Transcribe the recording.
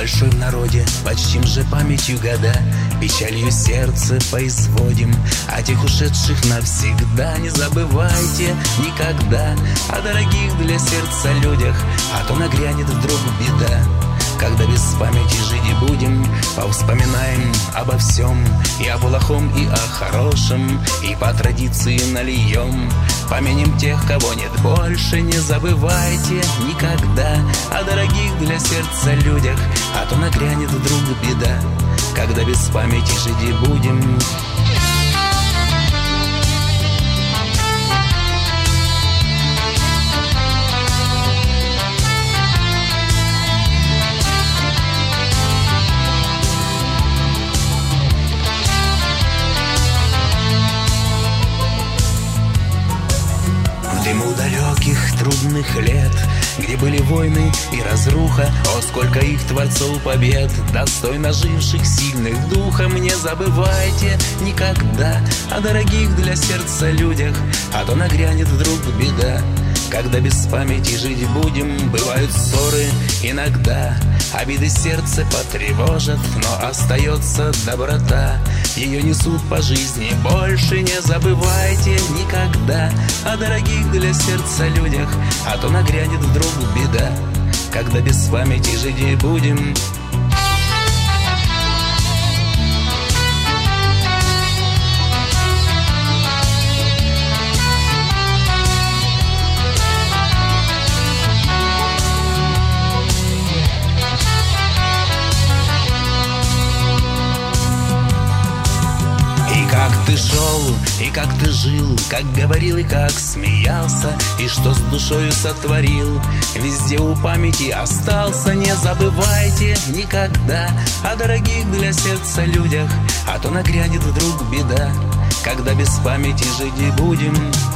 большой в народе, почтим же памятью года, печалью сердце поизводим о тех ушедших навсегда. Не забывайте никогда о дорогих для сердца людях, а то нагрянет вдруг беда. Когда без памяти жить будем, повспоминаем обо всем, и о плохом, и о хорошем, и по традиции нальем. Помянем тех, кого нет больше. Не забывайте никогда о дорогих для сердца людях, а то нагрянет вдруг беда. Когда без памяти жить будем. В дыму далеких трудных лет, где были войны и разруха, о, сколько их творцов побед, достойно живших, сильных духом. Не забывайте никогда о дорогих для сердца людях, а то нагрянет вдруг беда. Когда без памяти жить будем, бывают ссоры иногда, обиды сердце потревожат, но остается доброта, ее несут по жизни больше. Не забывайте никогда о дорогих для сердца людях, а то нагрянет вдруг беда. Когда без памяти жить будем. Как ты шел, и как ты жил, как говорил и как смеялся, и что с душою сотворил, везде у памяти остался. Не забывайте никогда о дорогих для сердца людях, а то нагрянет вдруг беда. Когда без памяти жить будем.